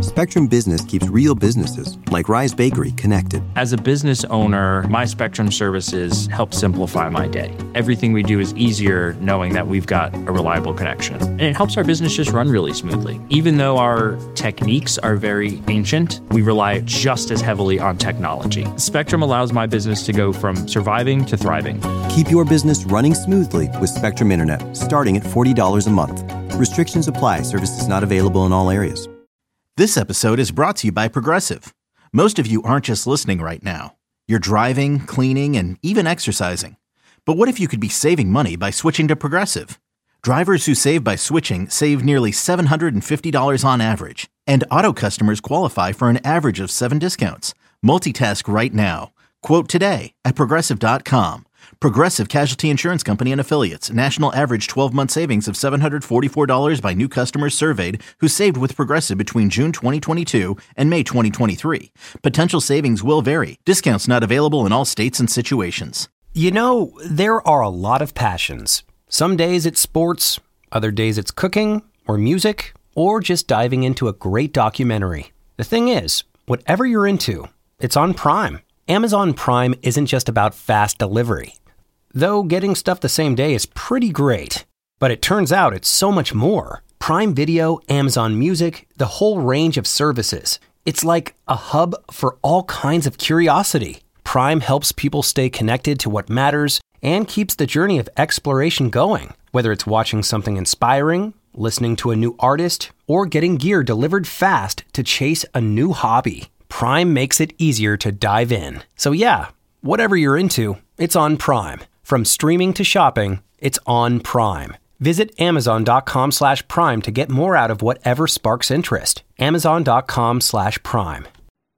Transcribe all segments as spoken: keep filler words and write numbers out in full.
Spectrum Business keeps real businesses, like Rise Bakery, connected. As a business owner, my Spectrum services help simplify my day. Everything we do is easier knowing that we've got a reliable connection. And it helps our business just run really smoothly. Even though our techniques are very ancient, we rely just as heavily on technology. Spectrum allows my business to go from surviving to thriving. Keep your business running smoothly with Spectrum Internet, starting at forty dollars a month. Restrictions apply. Services not available in all areas. This episode is brought to you by Progressive. Most of you aren't just listening right now. You're driving, cleaning, and even exercising. But what if you could be saving money by switching to Progressive? Drivers who save by switching save nearly seven hundred fifty dollars on average. And auto customers qualify for an average of seven discounts. Multitask right now. Quote today at Progressive dot com. Progressive Casualty Insurance Company and Affiliates. National average twelve-month savings of seven hundred forty-four dollars by new customers surveyed who saved with Progressive between June twenty twenty-two and May twenty twenty-three. Potential savings will vary. Discounts not available in all states and situations. You know, there are a lot of passions. Some days it's sports, other days it's cooking or music, or just diving into a great documentary. The thing is, whatever you're into, it's on Prime. Amazon Prime isn't just about fast delivery. Though getting stuff the same day is pretty great. But it turns out it's so much more. Prime Video, Amazon Music, the whole range of services. It's like a hub for all kinds of curiosity. Prime helps people stay connected to what matters and keeps the journey of exploration going. Whether it's watching something inspiring, listening to a new artist, or getting gear delivered fast to chase a new hobby. Prime makes it easier to dive in. So yeah, whatever you're into, it's on Prime. From streaming to shopping, it's on Prime. Visit Amazon.com slash Prime to get more out of whatever sparks interest. Amazon.com slash Prime.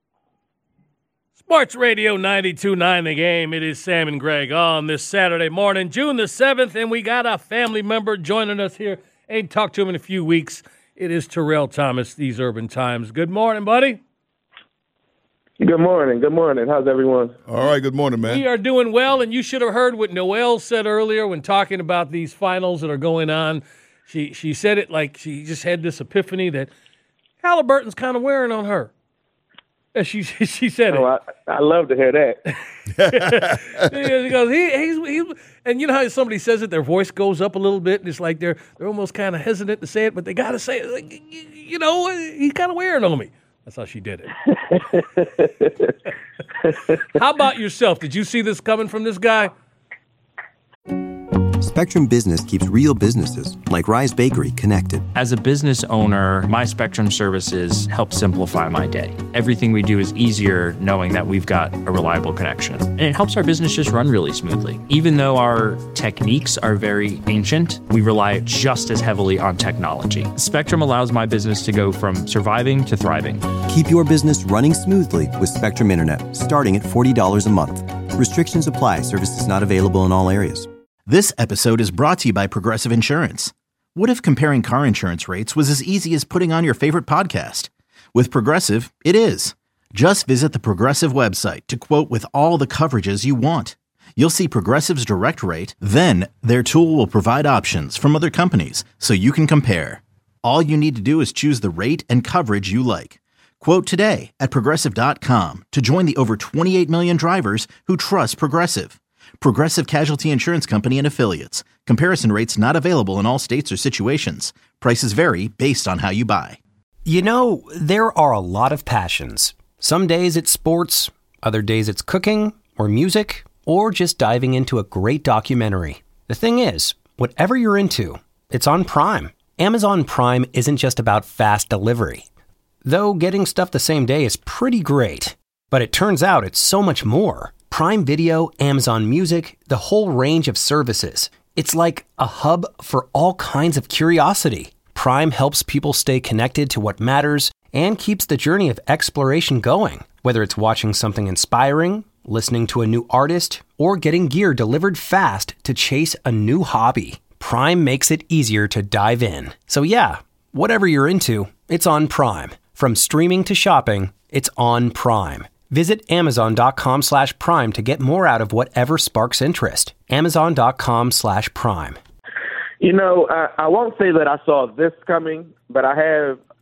Sports Radio ninety-two point nine The Game. It is Sam and Greg on this Saturday morning, June the seventh, and we got a family member joining us here. Ain't talked to him in a few weeks. It is Terrell Thomas, These Urban Times. Good morning, buddy. Good morning. Good morning. How's everyone? All right. Good morning, man. We are doing well, and you should have heard what Noelle said earlier when talking about these finals that are going on. She she said it like she just had this epiphany that Halliburton's kind of wearing on her. And she she said oh, it. I, I love to hear that. She goes, he, he's, he's, and you know how somebody says it, their voice goes up a little bit, and it's like they're they're almost kind of hesitant to say it, but they got to say it. Like, you know, he's kind of wearing on me. That's how she did it. How about yourself? Did you see this coming from this guy? Spectrum Business keeps real businesses, like Rise Bakery, connected. As a business owner, my Spectrum services help simplify my day. Everything we do is easier knowing that we've got a reliable connection. And it helps our business just run really smoothly. Even though our techniques are very ancient, we rely just as heavily on technology. Spectrum allows my business to go from surviving to thriving. Keep your business running smoothly with Spectrum Internet, starting at forty dollars a month. Restrictions apply. Services not available in all areas. This episode is brought to you by Progressive Insurance. What if comparing car insurance rates was as easy as putting on your favorite podcast? With Progressive, it is. Just visit the Progressive website to quote with all the coverages you want. You'll see Progressive's direct rate, then their tool will provide options from other companies so you can compare. All you need to do is choose the rate and coverage you like. Quote today at Progressive dot com to join the over twenty-eight million drivers who trust Progressive. Progressive Casualty Insurance Company and Affiliates. Comparison rates not available in all states or situations. Prices vary based on how you buy. You know, there are a lot of passions. Some days it's sports, other days it's cooking or music, or just diving into a great documentary. The thing is, whatever you're into, it's on Prime. Amazon Prime isn't just about fast delivery. Though getting stuff the same day is pretty great. But it turns out it's so much more. Prime Video, Amazon Music, the whole range of services. It's like a hub for all kinds of curiosity. Prime helps people stay connected to what matters and keeps the journey of exploration going. Whether it's watching something inspiring, listening to a new artist, or getting gear delivered fast to chase a new hobby. Prime makes it easier to dive in. So yeah, whatever you're into, it's on Prime. From streaming to shopping, it's on Prime. Visit Amazon.com slash Prime to get more out of whatever sparks interest. Amazon.com slash Prime. You know, I, I won't say that I saw this coming, but I have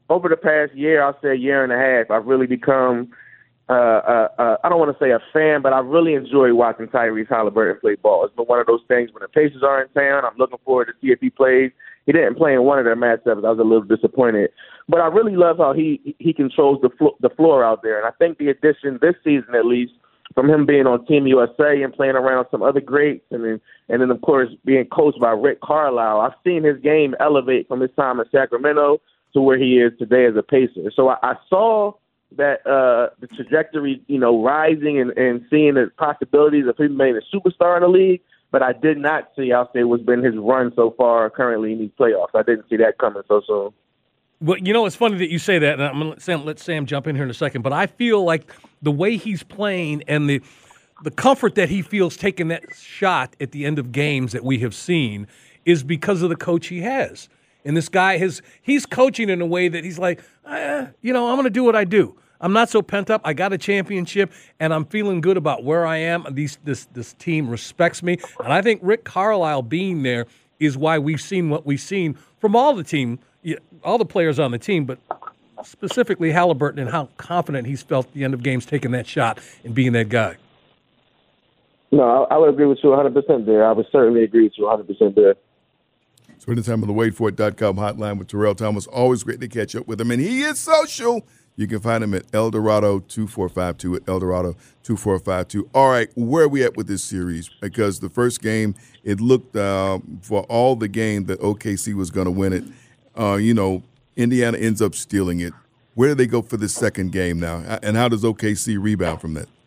over the past year, I'll say a year and a half, I've really become uh, uh, uh, I don't want to say a fan, but I really enjoy watching Tyrese Haliburton play ball. It's been one of those things when the Pacers are in town, I'm looking forward to see if he plays. He didn't play in one of their matchups. I was a little disappointed. But I really love how he he controls the, flo- the floor out there. And I think the addition this season, at least, from him being on Team U S A and playing around some other greats, and then, and then of course, being coached by Rick Carlisle, I've seen his game elevate from his time in Sacramento to where he is today as a Pacer. So I, I saw that uh, the trajectory, you know, rising and, and seeing the possibilities of him being a superstar in the league, but I did not see, I'll say, what's been his run so far currently in these playoffs. I didn't see that coming so soon. Well, you know, it's funny that you say that, and I'm going to let Sam, let Sam jump in here in a second, but I feel like the way he's playing and the the comfort that he feels taking that shot at the end of games that we have seen is because of the coach he has. And this guy, has he's coaching in a way that he's like, eh, you know, I'm going to do what I do. I'm not so pent up. I got a championship, and I'm feeling good about where I am. These, this this team respects me. And I think Rick Carlisle being there is why we've seen what we've seen from all the team, all the players on the team, but specifically Haliburton and how confident he's felt at the end of games taking that shot and being that guy. No, I, I would agree with you one hundred percent there. I would certainly agree with you one hundred percent there. Spending time on the wait for it dot com hotline with Terrell Thomas. Always great to catch up with him. And he is social. You can find him at Eldorado two four five two, at Eldorado two four five two. All right, where are we at with this series? Because the first game, it looked uh, for all the game that O K C was going to win it. Uh, you know, Indiana ends up stealing it. Where do they go for this second game now? And how does O K C rebound from that?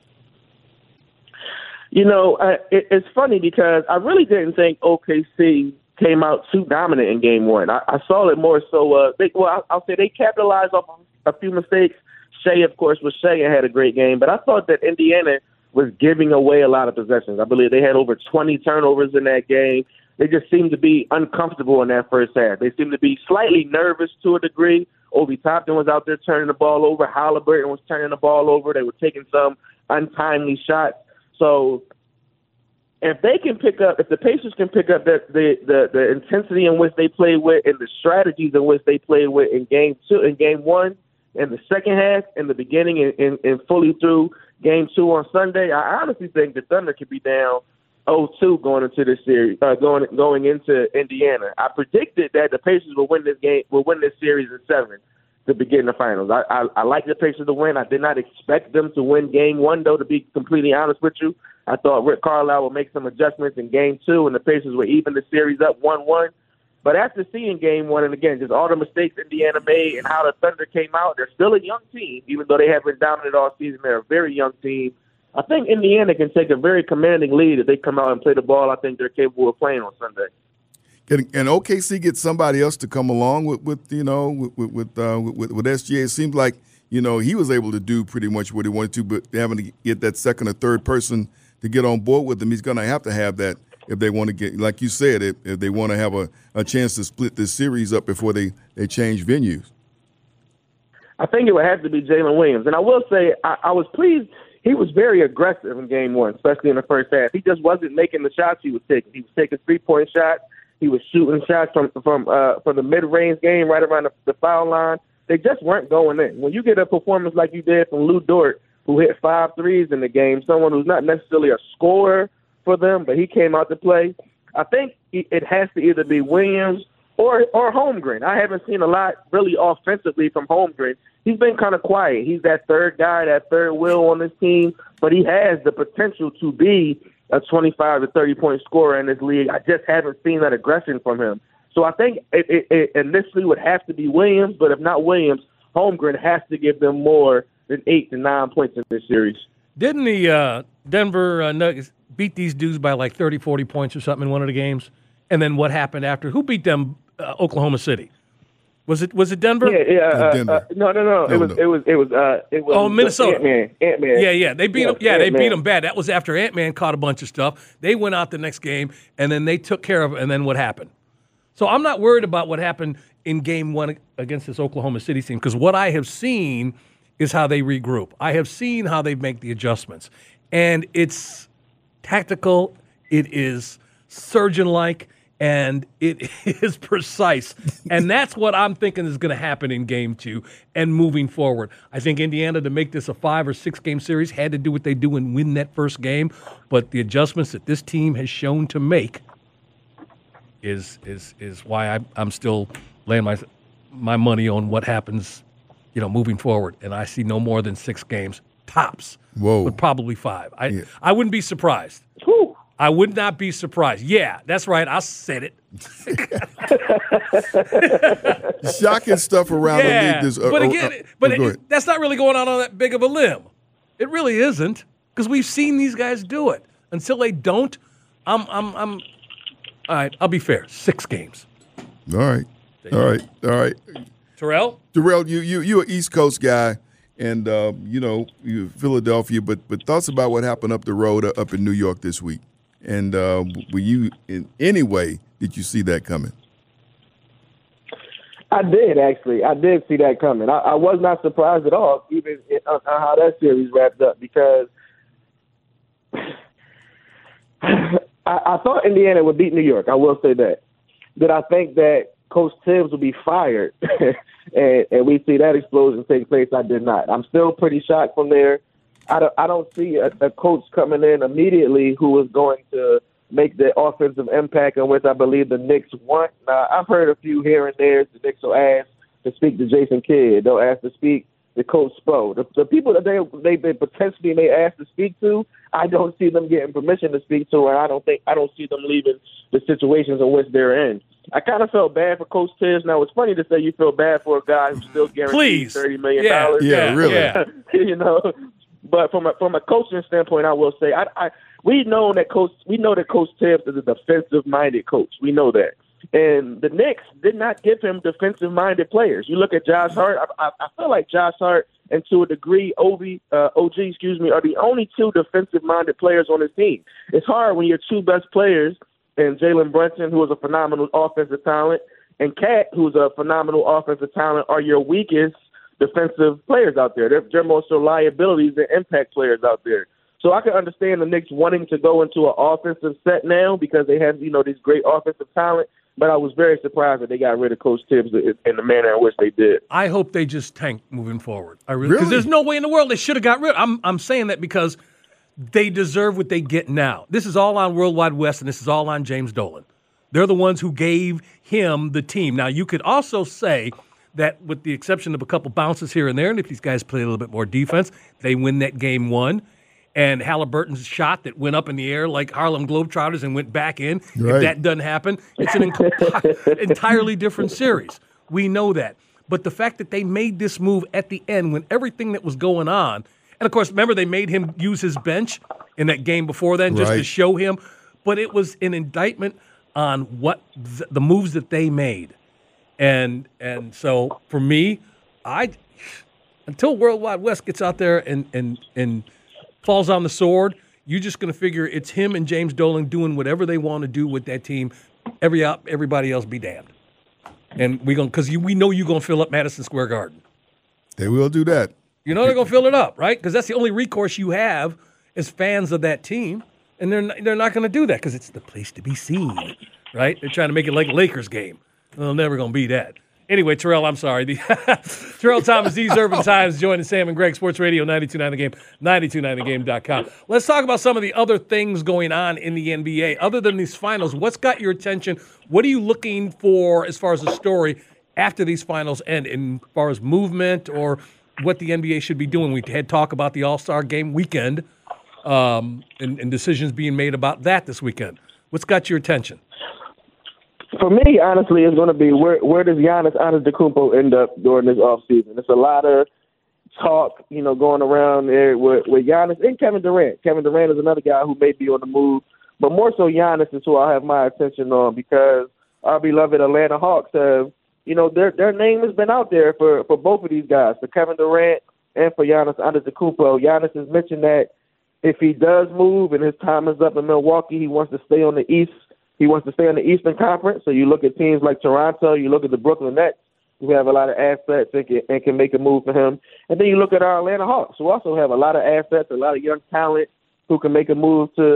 You know, uh, it, it's funny because I really didn't think O K C came out too dominant in game one. I, I saw it more so, uh, they, well, I, I'll say they capitalized off a few mistakes. Shea, of course, was Shea and had a great game, but I thought that Indiana was giving away a lot of possessions. I believe they had over twenty turnovers in that game. They just seemed to be uncomfortable in that first half. They seemed to be slightly nervous to a degree. Obi Toppin was out there turning the ball over. Haliburton was turning the ball over. They were taking some untimely shots. So if they can pick up, if the Pacers can pick up the, the, the, the intensity in which they played with and the strategies in which they played with in game two, in game one, in the second half, in the beginning, and, and, and fully through game two on Sunday, I honestly think the Thunder could be down oh two going into this series, uh, going going into Indiana. I predicted that the Pacers will win this game, will win this series in seven to begin the finals. I, I, I like the Pacers to win. I did not expect them to win game one, though, to be completely honest with you. I thought Rick Carlisle would make some adjustments in game two, and the Pacers would even the series up one one. But after seeing game one, and again, just all the mistakes Indiana made and how the Thunder came out, they're still a young team. Even though they haven't dominated all season, they're a very young team. I think Indiana can take a very commanding lead if they come out and play the ball. I think they're capable of playing on Sunday. Can, can O K C get somebody else to come along with, with you know, with with, uh, with with S G A? It seems like, you know, he was able to do pretty much what he wanted to, but having to get that second or third person to get on board with him, he's going to have to have that if they want to get, like you said, if, if they want to have a, a chance to split this series up before they, they change venues. I think it would have to be Jalen Williams. And I will say I, I was pleased. He was very aggressive in game one, especially in the first half. He just wasn't making the shots he was taking. He was taking three-point shots. He was shooting shots from from uh, from the mid-range game right around the, the foul line. They just weren't going in. When you get a performance like you did from Lou Dort, who hit five threes in the game, someone who's not necessarily a scorer for them, but he came out to play, I think it has to either be Williams or or Holmgren. I haven't seen a lot really offensively from Holmgren. He's been kind of quiet. He's that third guy, that third wheel on this team, but he has the potential to be a twenty-five to thirty-point scorer in this league. I just haven't seen that aggression from him. So I think it, it, it initially would have to be Williams, but if not Williams, Holmgren has to give them more than eight to nine points in this series. Didn't the uh, Denver uh, Nuggets beat these dudes by like thirty, forty points or something in one of the games? And then what happened after? Who beat them? Uh, Oklahoma City. Was it was it Denver? Yeah, yeah. Uh, Denver. uh, no, no, no. It no, was, no. it was, it was, uh, it was. Oh, Minnesota. Ant-Man. Ant-Man. Yeah, yeah. They beat yeah, them. Yeah, Ant-Man. they beat them bad. That was after Ant-Man caught a bunch of stuff. They went out the next game, and then they took care of it, and then what happened? So I'm not worried about what happened in game one against this Oklahoma City team, because what I have seen is how they regroup. I have seen how they make the adjustments. And it's tactical. It is surgeon-like. and it is precise. And that's what I'm thinking is going to happen in game two and moving forward. I think Indiana, to make this a five or six game series, had to do what they do and win that first game. But the adjustments that this team has shown to make is is is why I, I'm still laying my my money on what happens, you know, moving forward. And I see no more than six games tops. Whoa. But probably five. I Yeah. I wouldn't be surprised. Whew. I would not be surprised. Yeah, that's right. I said it. Shocking stuff around the Yeah, league. This, uh, but uh, again, uh, but oh, go it, ahead. that's not really going on on that big of a limb. It really isn't, because we've seen these guys do it. Until they don't, I'm, I'm, I'm. All right, I'll be fair. Six games. All right, all right, all right. Terrell, Terrell, you you you an East Coast guy, and uh, you know you Philadelphia, but but thoughts about what happened up the road uh, up in New York this week, and uh, were you in any way did you see that coming? I did, actually. I did see that coming. I, I was not surprised at all, even in, on, on how that series wrapped up, because I, I thought Indiana would beat New York. I will say that. Did I think that Coach Tibbs would be fired and, and we see that explosion take place? I did not. I'm still pretty shocked from there. I don't, I don't see a, a coach coming in immediately who is going to make the offensive impact in which I believe the Knicks want. Now, I've heard a few here and there. The Knicks will ask to speak to Jason Kidd. They'll ask to speak to Coach Spo. The, the people that they they, they potentially may ask to speak to, I don't see them getting permission to speak to, and I don't think I don't see them leaving the situations in which they're in. I kind of felt bad for Coach Tibbs. Now, it's funny to say you feel bad for a guy who's still guaranteed please, thirty million yeah, dollars. Yeah, really. Yeah. You know, but from a from a coaching standpoint, I will say I. I We know that coach. We know that Coach Tibbs is a defensive-minded coach. We know that, and the Knicks did not give him defensive-minded players. You look at Josh Hart. I, I, I feel like Josh Hart and to a degree, Obi, uh, O G, excuse me, are the only two defensive-minded players on his team. It's hard when your two best players, and Jalen Brunson, who is a phenomenal offensive talent, and Cat, who's a phenomenal offensive talent, are your weakest defensive players out there. They're, they're more so liabilities than impact players out there. So I can understand the Knicks wanting to go into an offensive set now because they have, you know, these great offensive talent. But I was very surprised that they got rid of Coach Tibbs in the manner in which they did. I hope they just tank moving forward. I really, Really? because there's no way in the world they should have got rid. I'm I'm saying that because they deserve what they get now. This is all on World Wide West, and this is all on James Dolan. They're the ones who gave him the team. Now you could also say that with the exception of a couple bounces here and there, and if these guys play a little bit more defense, they win that game one. And Halliburton's shot that went up in the air like Harlem Globetrotters and went back in, Right. if that doesn't happen, it's an en- entirely different series. We know that. But the fact that they made this move at the end when everything that was going on, and of course, remember they made him use his bench in that game before then just to Right. show him, but it was an indictment on what th- the moves that they made. And and so for me, I until World Wide West gets out there and and and falls on the sword, you're just going to figure it's him and James Dolan doing whatever they want to do with that team. Every everybody else be damned. And we going because we know you're going to fill up Madison Square Garden. They will do that. You know they're going to fill it up, right? Because that's the only recourse you have as fans of that team. And they're not, they're not going to do that because it's the place to be seen, right? They're trying to make it like a Lakers game. They're never going to be that. Anyway, Terrell, I'm sorry. The Terrell Thomas, These Urban Times, joining Sam and Greg, Sports Radio, ninety-two point nine The Game, ninety-two point nine the game dot com. Let's talk about some of the other things going on in the N B A. Other than these finals, what's got your attention? What are you looking for as far as the story after these finals end, in as far as movement or what the N B A should be doing? We had talk about the All-Star Game weekend um, and, and decisions being made about that this weekend. What's got your attention? For me, honestly, it's going to be where where does Giannis Antetokounmpo end up during this offseason? There's a lot of talk, you know, going around there with, with Giannis and Kevin Durant. Kevin Durant is another guy who may be on the move, but more so Giannis is who I have my attention on because our beloved Atlanta Hawks have, you know, their their name has been out there for, for both of these guys, for Kevin Durant and for Giannis Antetokounmpo. Giannis has mentioned that if he does move and his time is up in Milwaukee, he wants to stay on the East. He wants to stay in the Eastern Conference. So you look at teams like Toronto, you look at the Brooklyn Nets, who have a lot of assets and can, and can make a move for him. And then you look at our Atlanta Hawks, who also have a lot of assets, a lot of young talent who can make a move to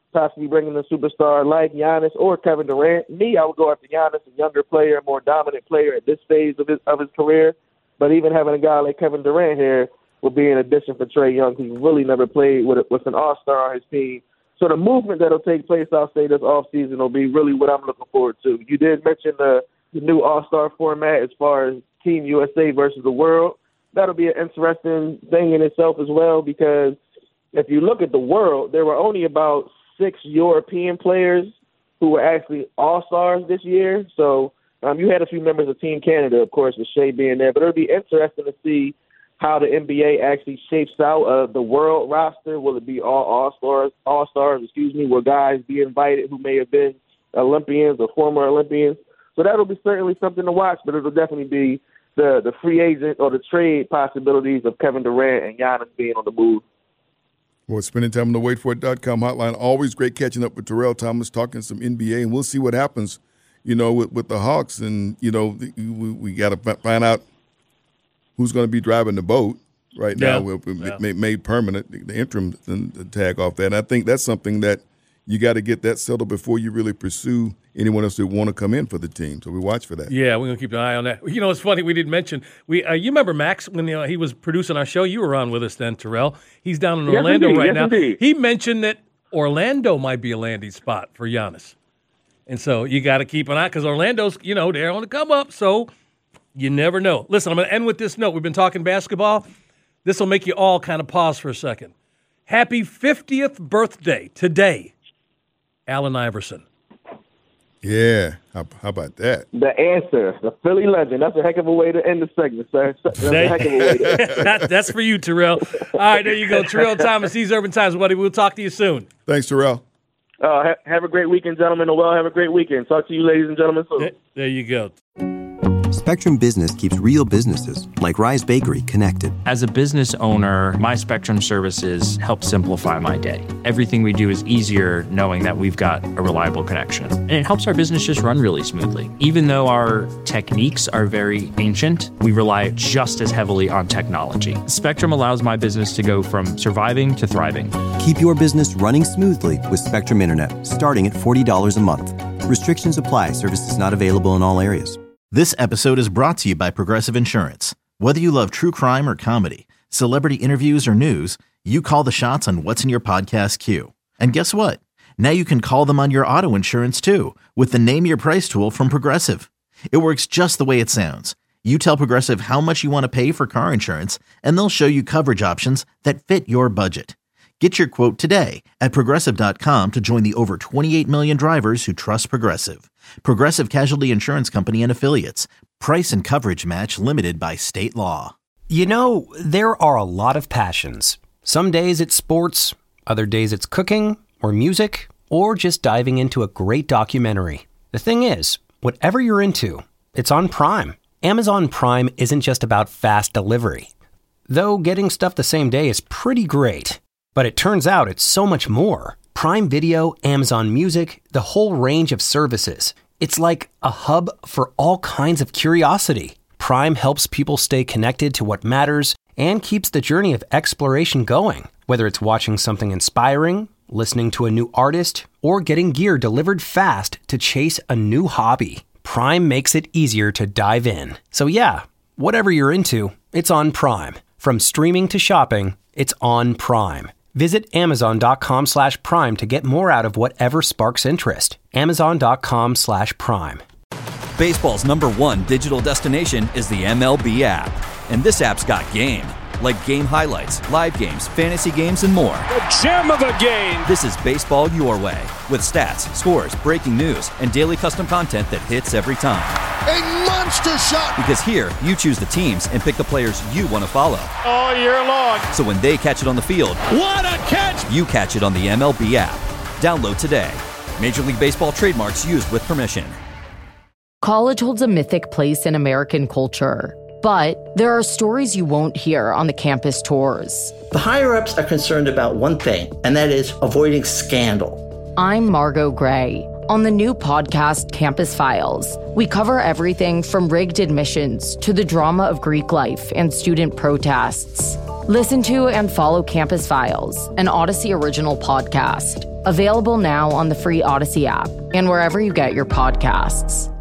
possibly bringing a superstar like Giannis or Kevin Durant. Me, I would go after Giannis, a younger player, a more dominant player at this phase of his of his career. But even having a guy like Kevin Durant here will be an addition for Trae Young, who's really never played with, a, with an all-star on his team. So the movement that will take place, I'll say, this offseason will be really what I'm looking forward to. You did mention the, the new all-star format as far as Team U S A versus the world. That'll be an interesting thing in itself as well, because if you look at the world, there were only about six European players who were actually all-stars this year. So um, you had a few members of Team Canada, of course, with Shea being there. But it'll be interesting to see how the N B A actually shapes out uh, the world roster. Will it be all all-stars, all-stars, excuse me, will guys be invited who may have been Olympians or former Olympians? So that'll be certainly something to watch, but it'll definitely be the, the free agent or the trade possibilities of Kevin Durant and Giannis being on the move. Well, spending time on the wait for it dot com hotline. Always great catching up with Terrell Thomas, talking some N B A, and we'll see what happens, you know, with, with the Hawks. And, you know, we, we got to find out who's going to be driving the boat right yeah. now. We'll, yeah. made, made permanent, the, the interim the tag off that. And I think that's something that you got to get that settled before you really pursue anyone else that want to come in for the team. So we watch for that. Yeah, we're going to keep an eye on that. You know, it's funny, we didn't mention, we. Uh, you remember Max when uh, he was producing our show? You were on with us then, Terrell. He's down in Yes, Orlando indeed. right yes, now. Indeed. He mentioned that Orlando might be a landing spot for Giannis. And so you got to keep an eye, because Orlando's, you know, they're on the come up, so you never know. Listen, I'm going to end with this note. We've been talking basketball. This will make you all kind of pause for a second. Happy fiftieth birthday today, Allen Iverson. Yeah, how, how about that? The answer, the Philly legend. That's a heck of a way to end the segment, sir. That's a heck of a way to end. that, That's for you, Terrell. All right, there you go. Terrell Thomas, these Urban Times, buddy. We'll talk to you soon. Thanks, Terrell. Uh, ha- have a great weekend, gentlemen. Well, have a great weekend. Talk to you, ladies and gentlemen, soon. There, there you go. Spectrum Business keeps real businesses, like Rise Bakery, connected. As a business owner, my Spectrum services help simplify my day. Everything we do is easier knowing that we've got a reliable connection. And it helps our business just run really smoothly. Even though our techniques are very ancient, we rely just as heavily on technology. Spectrum allows my business to go from surviving to thriving. Keep your business running smoothly with Spectrum Internet, starting at forty dollars a month. Restrictions apply. Services not available in all areas. This episode is brought to you by Progressive Insurance. Whether you love true crime or comedy, celebrity interviews or news, you call the shots on what's in your podcast queue. And guess what? Now you can call them on your auto insurance too, with the Name Your Price tool from Progressive. It works just the way it sounds. You tell Progressive how much you want to pay for car insurance, and they'll show you coverage options that fit your budget. Get your quote today at Progressive dot com to join the over twenty-eight million drivers who trust Progressive. Progressive Casualty Insurance Company and Affiliates. Price and coverage match limited by state law. You know, there are a lot of passions. Some days it's sports, other days it's cooking or music, or just diving into a great documentary. The thing is, whatever you're into, it's on Prime. Amazon Prime isn't just about fast delivery. Though getting stuff the same day is pretty great. But it turns out it's so much more. Prime Video, Amazon Music, the whole range of services. It's like a hub for all kinds of curiosity. Prime helps people stay connected to what matters and keeps the journey of exploration going. Whether it's watching something inspiring, listening to a new artist, or getting gear delivered fast to chase a new hobby, Prime makes it easier to dive in. So yeah, whatever you're into, it's on Prime. From streaming to shopping, it's on Prime. Visit Amazon.com slash Prime to get more out of whatever sparks interest. Amazon.com slash Prime. Baseball's number one digital destination is the M L B app. And this app's got game. Like game highlights, live games, fantasy games, and more. The gem of the game! This is baseball your way. With stats, scores, breaking news, and daily custom content that hits every time. A monster shot! Because here, you choose the teams and pick the players you want to follow. All year long. So when they catch it on the field, what a catch! You catch it on the M L B app. Download today. Major League Baseball trademarks used with permission. College holds a mythic place in American culture. But there are stories you won't hear on the campus tours. The higher-ups are concerned about one thing, and that is avoiding scandal. I'm Margot Gray. On the new podcast, Campus Files, we cover everything from rigged admissions to the drama of Greek life and student protests. Listen to and follow Campus Files, an Odyssey original podcast. Available now on the free Odyssey app and wherever you get your podcasts.